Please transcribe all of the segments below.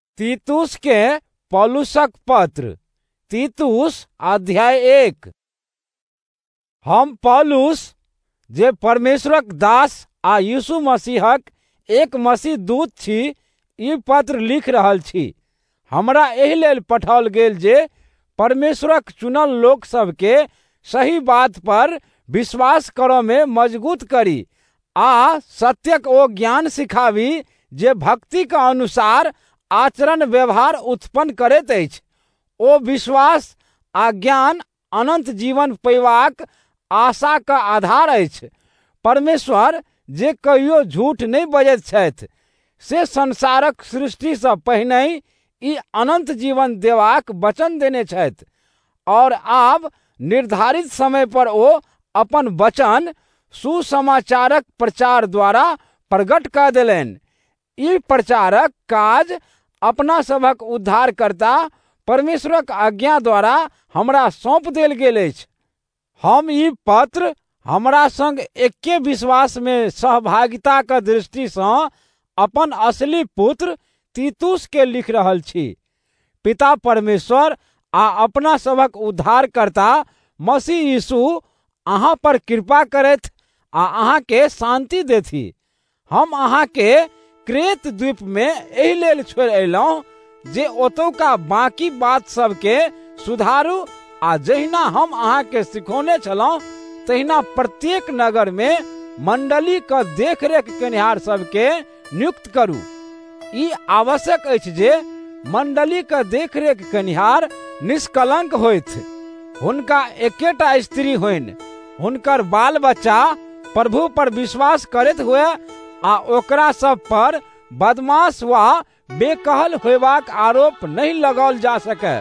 तीतुस के पौलुसक पत्र। तीतुस अध्याय 1। हम पौलुस जे परमेश्वरक दास आ यीशु मसीहक एक मसीह दूत छी, ई पत्र लिख रहल छी। हमरा एहि लेल पठाओल गेल जे परमेश्वरक चुनल लोक सबके सही बात पर विश्वास करऽ में मजबूत करी आ सत्यक ओ ज्ञान सिखावी जे भक्ति के अनुसार आचरण व्यवहार उत्पन्न करैत अछि। ओ विश्वास आ ज्ञान अनंत जीवन पयबाक आशा का आधार अछि। परमेश्वर जे कहियो झूठ नहीं बजैत छथि, से संसारक सृष्टि से पहिने ई अनंत जीवन देबाक वचन देने छथि, और आब निर्धारित समय पर ओ अपन वचन सुसमाचारक प्रचार द्वारा प्रकट कर देलनि। ई प्रचारक काज अपना सभक उद्धारकर्ता परमेश्वरक आज्ञा द्वारा हमरा सौंप देल गेल अछि। हम ई पत्र हमरा संग एके विश्वास में सहभागिता के दृष्टि से अपन असली पुत्र तीतुस के लिख रहल छी। पिता परमेश्वर आ अपना सभक उद्धारकर्ता मसीह यीशु अहाँ पर कृपा करैथ आ अहाँ के शांति देथि। हम अहाँ के क्रेत द्वीप में एहि लेल छोड़ि अयलहुँ जे ओतुका बाकी बात सबके सुधारू, आ जहिना हम अहाँ के सिखौने छलहुँ तहिना प्रत्येक नगर में मंडली के देखरेख केनिहार सबके नियुक्त करू। ई आवश्यक अछि जे मंडली के देखरेख केनिहार निष्कलंक होथि, हुनका एकेटा स्त्री होइन, हुनकर बाल बच्चा प्रभु पर विश्वास करैत हुए आ ओकरा सब पर बदमाश वा बेकहल होयबाक आरोप नहीं लगाओल जा सके।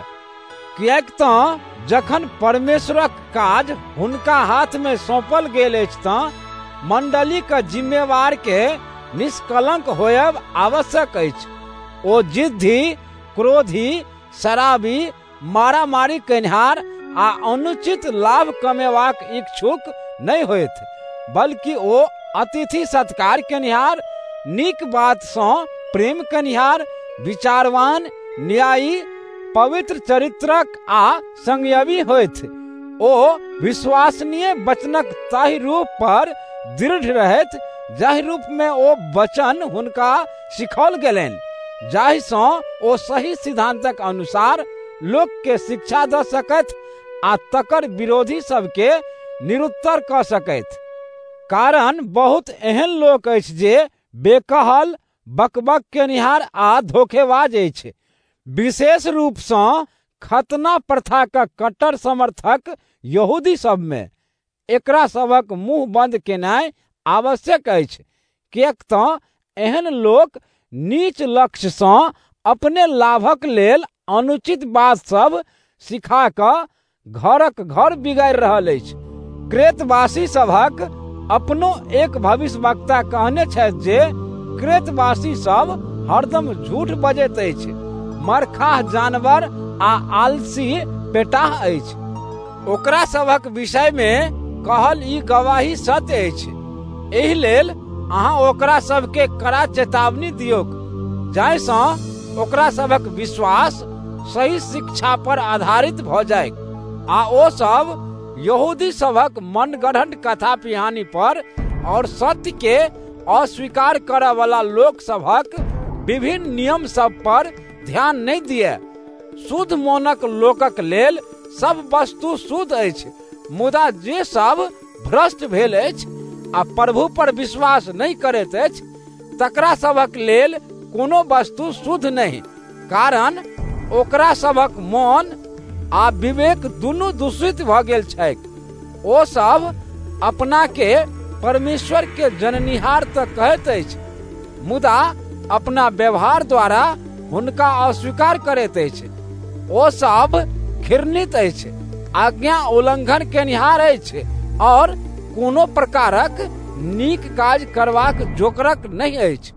किएक तऽ जखन परमेश्वरक काज हुनका हाथ में सौंपल गेल अछि तऽ मंडली के जिम्मेवार के निष्कलंक होयब आवश्यक अछि। ओ जिद्दी, क्रोधी, शराबी, मारामारी केनिहार आ अनुचित लाभ कमेबाक इच्छुक नहीं होयत, बल्कि ओ अतिथि सत्कार केनिहार, नीक बात सँ प्रेम केनिहार, विचारवान, न्यायी, पवित्र चरित्रक आ संयमी होथि। ओ विश्वसनीय वचनक ताहि रूप पर दृढ़ रहैत जाहि रूप में ओ वचन हुनका सिखाओल गेलनि, जाहि सँ ओ सही सिद्धांतक अनुसार लोक के शिक्षा द सकैथ आ तकर विरोधी सबके निरुत्तर क सकैथ। कारण बहुत एहन लोक अछि जे बेकहल, बकबक केनिहार आ धोखेबाज अछि। विशेष रूप सँ खतना प्रथा का कट्टर समर्थक यहूदी सब में एकरा सबक मुंह बंद केनाइ आवश्यक अछि, किएक तऽ एहन लोक नीच लक्ष्य सँ अपने लाभक लेल अनुचित बात सब सिखा कऽ घरक घर बिगाड़ि रहल अछि। क्रेतवासी सभक अपनो एक भविष्यवक्ता कहने छथि जे क्रेतवासी सब हरदम झूठ बजैत अछि, मरखाह जानवर आ आलसी पेटाह अछि। ओकरा सभक विषय में कहल ई गवाही सत्य अछि। एहि लेल अहाँ ओकरा सबके कड़ा चेतावनी दियौक, जाहि सँ ओकरा सभक विश्वास सही शिक्षा पर आधारित भ जाय आ ओ सब यहूदी सभक मनगढ़ंत कथा पिहानी पर और सत्य के अस्वीकार करय वाला लोक सभक विभिन्न नियम सब पर ध्यान नहीं दिए। शुद्ध मोनक लोकक लेल सब वस्तु शुद्ध अछि, मुदा जे सब भ्रष्ट भेल अछि आ प्रभु पर विश्वास नहीं करैत अछि, तकरा सभक लेल कोनो वस्तु शुद्ध नहीं, कारण ओकरा सभक मन आ विवेक दुनू दूषित भ गेल छैक। ओ सब अपना के परमेश्वर के जननिहार तऽ कहैत अछि, मुदा अपना व्यवहार द्वारा हुनका अस्वीकार करैत अछि। ओ सब घृणित अछि, आज्ञा उल्लंघन केनिहार अछि और कोनो प्रकारक नीक काज करबाक जोकरक नहीं अछि।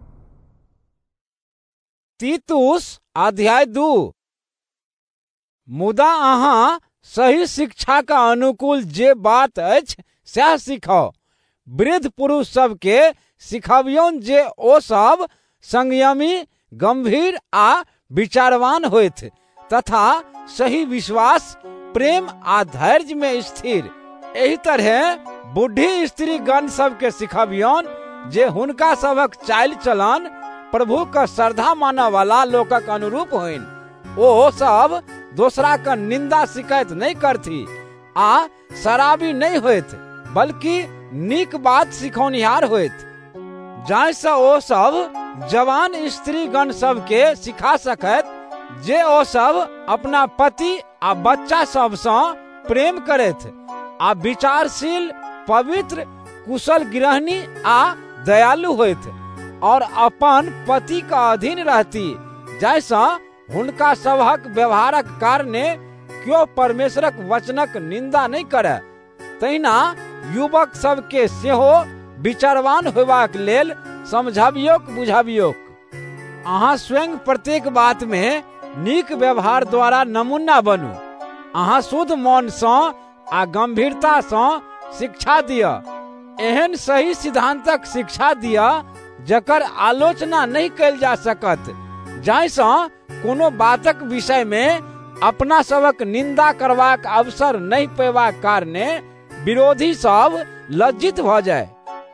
तीतुस अध्याय 2। मुदा अहाँ सही शिक्षा का अनुकूल जे बात अछि सएह सिखाओ। वृद्ध पुरुष सबके सिखबियौन जे ओ सब संयमी, गंभीर आ विचारवान होइत, तथा सही विश्वास, प्रेम आ धैर्य में स्थिर। एही तरह बुढ़ी स्त्री गण सबके सिखबियन जे हुनका सबक चाल चलन प्रभु का श्रद्धा मानय वाला लोकक अनुरूप होइन। ओ सब दोसरा का निंदा शिकायत नहीं करती आ शराबी नहीं होइत, बल्कि नीक बात सिखौनिहार होइत, जाहिसँ ओ सब जवान स्त्री गण सबके सिखा सकैत जे ओ सब अपना पति आ बच्चा सबसँ प्रेम करैत आ विचारशील, पवित्र, कुशल गृहिणी आ दयालु होइत और अपन पति का अधीन रहती, जैसा हुनका सबहक व्यवहारक कारणे क्यों परमेश्वरक वचनक निंदा नहीं करे। तहिना युवक सबके सेहो विचारवान होबाक लेल समझाबियोक बुझाबियोक। अहाँ स्वयं प्रत्येक बात में नीक व्यवहार द्वारा नमूना बनू। अहाँ शुद्ध मनसँ आ गंभीरतासँ शिक्षा दिअ, एहन सही सिद्धांतक शिक्षा दिअ जकर आलोचना नहीं कयल जा सकत, जाहिसँ कोनो बातक विषय में अपना सबक निंदा करबाक अवसर नहीं पेबाक कारणे विरोधी सब लज्जित भ जाय।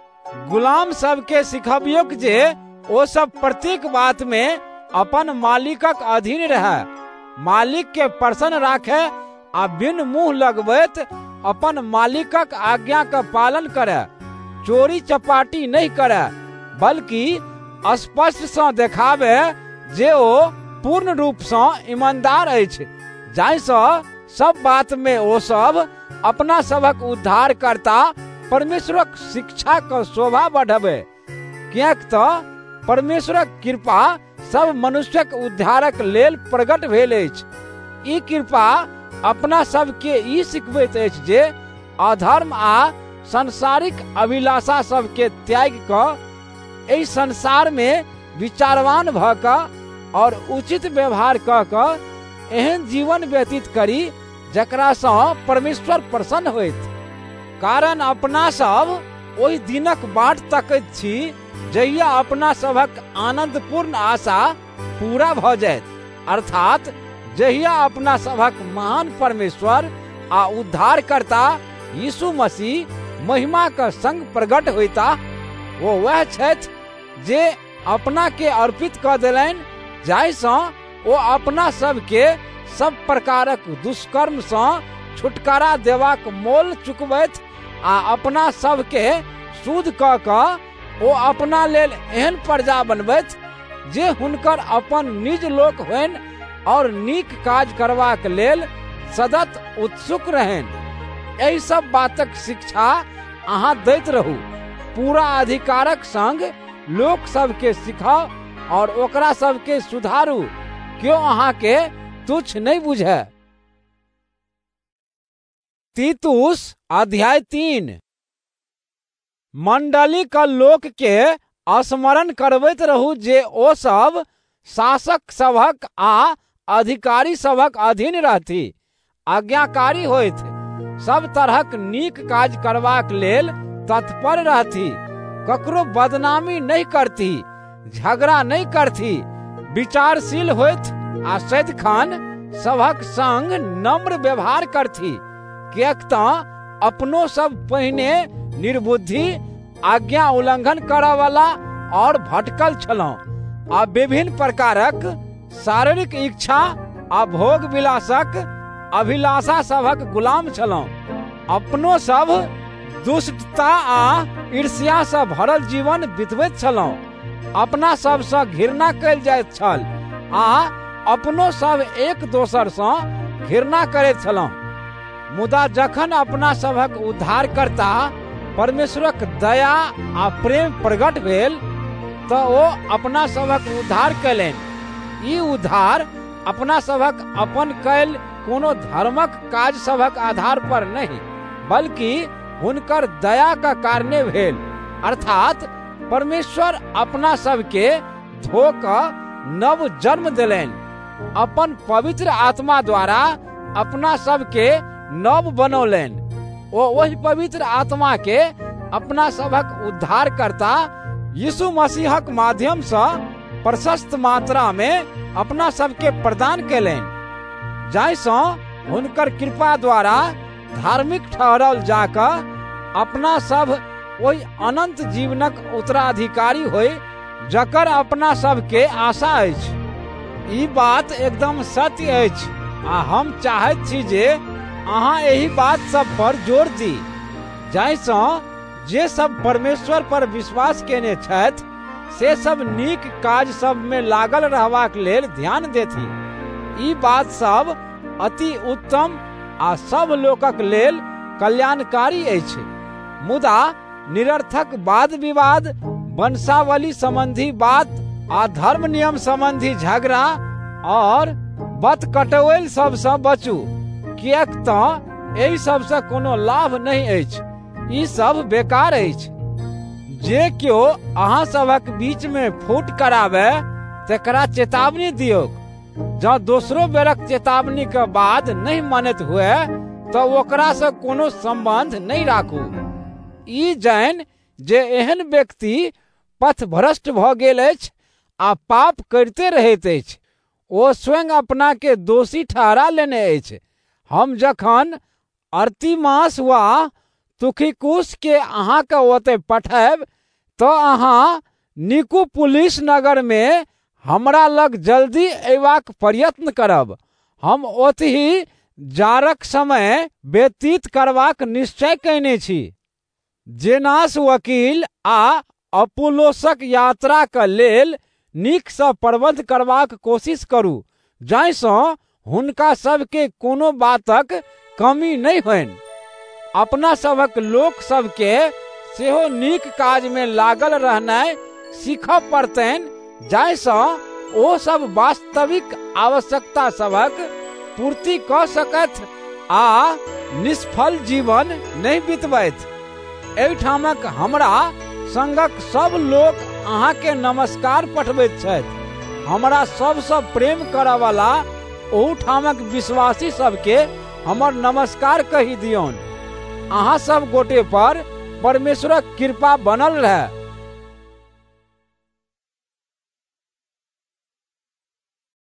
गुलाम सबके सिखबियोक जे ओ सब प्रत्येक बात में अपन मालिकक अधीन रहे, मालिक के प्रसन्न राखे आ बिन मुंह लगबैत अपन मालिकक आज्ञा का पालन करे, चोरी चपाटी नहीं करे, बल्कि स्पष्ट सँ देखावे जे ओ पूर्ण रूप सँ ईमानदार अछि, जाहिसँ सब बात में ओ सब अपना सबक उद्धार करता परमेश्वरक शिक्षा का शोभा बढ़ावे। कियाक तऽ परमेश्वरक कृपा सब मनुष्यक उद्धारक लेल प्रकट भेल अछि। ई कृपा अपना सबके ई सिखबैत अछि जे अधर्म आ संसारिक अभिलाषा सबके त्याग कऽ एहि संसार में विचारवान भ कऽ और उचित व्यवहार कऽ कऽ एहन जीवन व्यतीत करी जकरा सँ परमेश्वर प्रसन्न होइत। कारण अपना सब ओहि दिनक बाट तकैत छी जहिया अपना सबक आनंदपूर्ण आशा पूरा भ जायत, अर्थात जहिया अपना सबक महान परमेश्वर आ उद्धारकर्ता यीशु मसीह महिमा का संग प्रकट होइता। वो वह छथि जे अपना के अर्पित कऽ देलनि, जाहिसँ ओ अपना सबके सब प्रकारक दुष्कर्म सँ छुटकारा देबाक मोल चुकबैत आ अपना सबके शुद्ध कऽ कऽ ओ अपना लेल एहन प्रजा बनबैत जे हुनकर अपन निज लोक होनि और नीक काज करबाक लेल सतत उत्सुक रहनि। एहि सब बातक शिक्षा अहाँ दैत रहू, पूरा अधिकारक संग लोक सबके सिखाओ और ओकरा सबके सुधारू, क्यों अहाँ के तुच्छ नहीं बुझे। तीतुस अध्याय 3। मंडली का लोक के स्मरण करबैत रहू जे ओ सब शासक सभक आ अधिकारी सभक अधीन रहती, आज्ञाकारी होइत, सब तरहक नीक काज करबाक लेल तत्पर रहती, ककरो बदनामी नहीं करती, झगड़ा नहीं करती, विचारशील होइत आ सदिखन सभक संग नम्र व्यवहार करती। कियाक तऽ अपनो सब पहिने निर्बुद्धि, आज्ञा उल्लंघन करय वाला और भटकल छलहुँ आ विभिन्न प्रकारक शारीरिक इच्छा आ भोग विलासक अभिलाषा सभक गुलाम छलहुँ। अपनो सब दुष्टता आ ईर्ष्या सँ भरल जीवन बितबैत छलहुँ, अपना सबसँ घृणा कयल जाइत छल आ अपनो सब एक दोसर सँ घृणा करैत छलहुँ। मुदा जखन अपना सभक उद्धारकर्ता परमेश्वरक दया आ प्रेम प्रकट भेल तऽ ओ अपना सभक उद्धार कयलनि। ई उद्धार अपना सभक अपन कयल कोनो धर्मक काज सभक आधार पर नहीं, बल्कि हुनकर दया का कारणे भेल, अर्थात परमेश्वर अपना सबके धो कऽ नव जन्म देलनि, अपन पवित्र आत्मा द्वारा अपना सबके नव बनौलनि। ओ वही पवित्र आत्मा के अपना सबक उद्धारकर्ता यीशु मसीहक माध्यम सँ प्रशस्त मात्रा में अपना सबके प्रदान केलनि, जाहिसँ हुनकर कृपा द्वारा धार्मिक ठहरल जाकऽ अपना सब ओहि अनंत जीवनक उत्तराधिकारी होय जकर अपना सबके आशा अछि। ई बात एकदम सत्य अछि आ हम चाहैत छी जे अहाँ एहि बात सब पर जोर दी, जाहिसँ जे सब परमेश्वर पर विश्वास केने छथि से सब नीक काज सब में लागल रहबाक लेल ध्यान देथि। ई बात सब अति उत्तम आ सब लोकक लेल कल्याणकारी अछि। मुदा निरर्थक वाद विवाद, वंशावली संबंधी बात आ धर्म नियम संबंधी झगड़ा और बत कटौल सबसँ बचू, किएक तऽ एहि सबसँ कोनो लाभ नहीं अछि, ई सब बेकार अछि। जे केओ अहाँ सभक बीच में फूट करावे तकरा चेतावनी दियौ। जँ दोसरो बेरक चेतावनी के बाद नहीं मानैत हुए तो ओकरा से कोनो संबंध नहीं राखू। ई जानि जे एहन व्यक्ति पथ भ्रष्ट भऽ गेल अछि आ पाप करते रहैत अछि, ओ स्वयं अपना के दोषी ठहरा लेने अछि। हम जखन अर्तिमास वा तुखिकुस के अहाँ के ओतय पठायब तो अहाँ निकोपोलिस नगर में हमरा लग जल्दी अयबाक प्रयत्न करब। हम ओतहि जाड़क समय व्यतीत करबाक निश्चय कयने छी। जेनास वकील आ अपुल्लोसक यात्रा के लेल नीकसँ प्रबंध करबाक कोशिश करू, जाहिसँ हुनका सबके कोनो बातक कमी नहीं होनि। अपना सभक लोक सबके सेहो नीक काज में लागल रहनाइ सीखऽ पड़तनि, जाहिसँ ओ सब वास्तविक आवश्यकता सबक पूर्ति कऽ सकथि आ निष्फल जीवन नहीं बितबथि। एहिठामक हमरा संगक सब लोक अहाँ के नमस्कार पठबैत छथि। हमरा सबसँ प्रेम करऽ वाला ओहूठामक विश्वासी सबके हमर नमस्कार कहि दियौन। अहाँ सब गोटे पर परमेश्वरक कृपा बनल रहे।